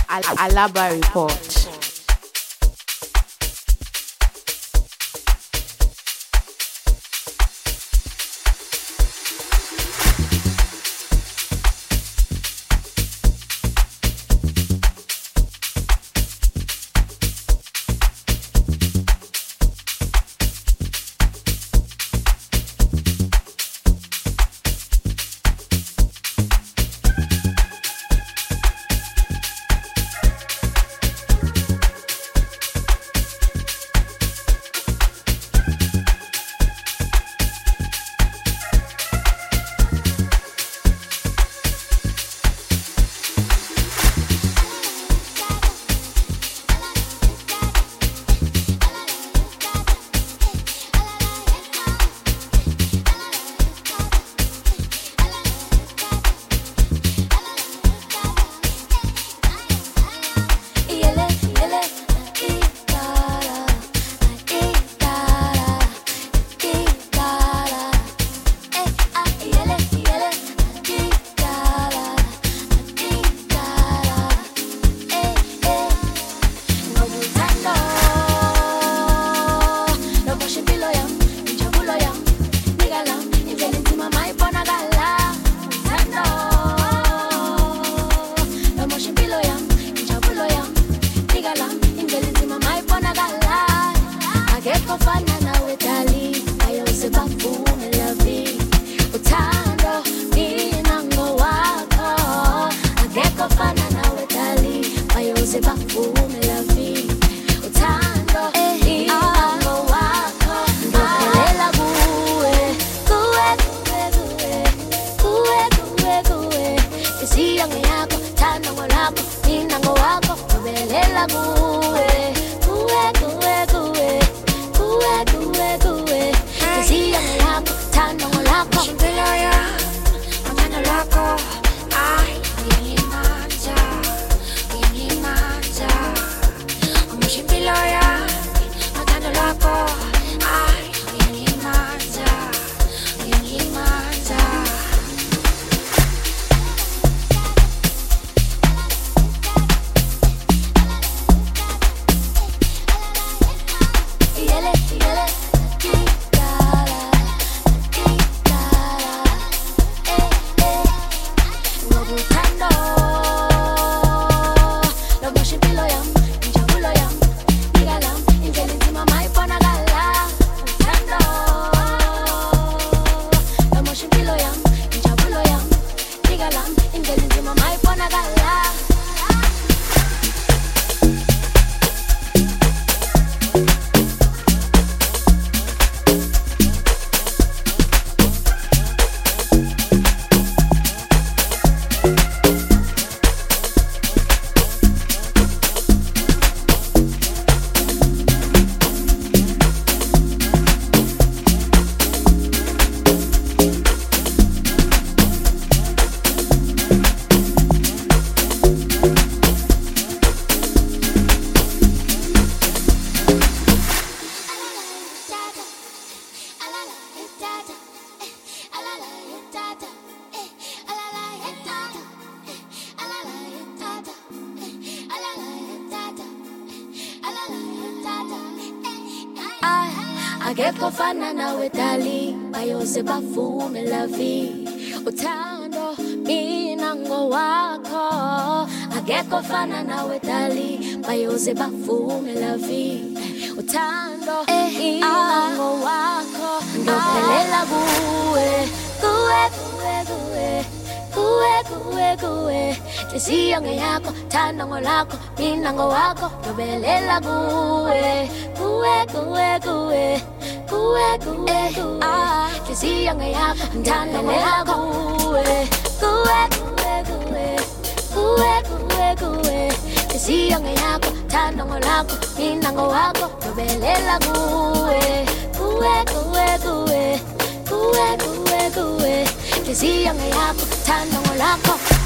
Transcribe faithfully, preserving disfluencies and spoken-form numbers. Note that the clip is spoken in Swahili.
Al- Alaba Report. Akekho fana nawe dali bayose bavume la vie uthando mina ngowakho akekho fana nawe dali bayose bavume la vie uthando mina ngowakho ngophelela kuwe kuwe kuwe kuwe kuwe kuwe kuwe Lesiyo ngeyakho thando ngolakho mina ngowakho ngophelela kuwe kuwe kuwe kuwe kuwe kuwe kuwe ah Lesiyo ngeyakho thando ngolakho kuwe kuwe kuwe kuwe kuwe kuwe kuwe Lesiyo ngeyakho thando ngolakho mina ngowakho ngophelela kuwe kuwe kuwe kuwe kuwe kuwe kuwe Lesiyo ngeyakho thando ngolakho